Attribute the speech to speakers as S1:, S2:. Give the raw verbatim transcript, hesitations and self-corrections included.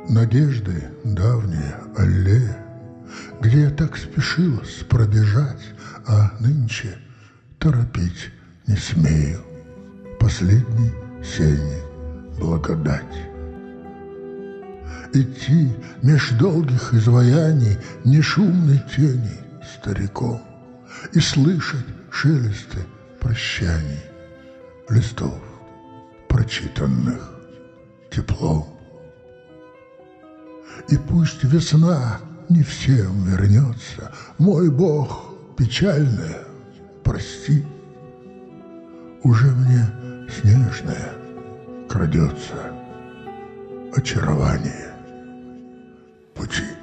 S1: Надежды давняя аллея, где я так спешилась пробежать, а нынче торопить не смею. Последней сени благодать. Идти меж долгих изваяний нешумной тени стариком и слышать шелесты прощаний листов, прочитанных теплом. И пусть весна не всем вернется, мой Бог печальная, прости, уже мне снежное крадется очарование пути.